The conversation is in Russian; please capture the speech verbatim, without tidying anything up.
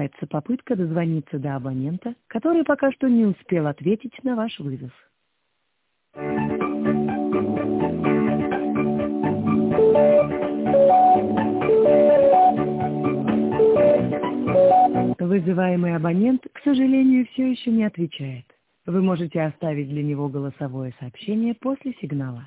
Продолжается попытка дозвониться до абонента, который пока что не успел ответить на ваш вызов. Вызываемый абонент, к сожалению, все еще не отвечает. Вы можете оставить для него голосовое сообщение после сигнала.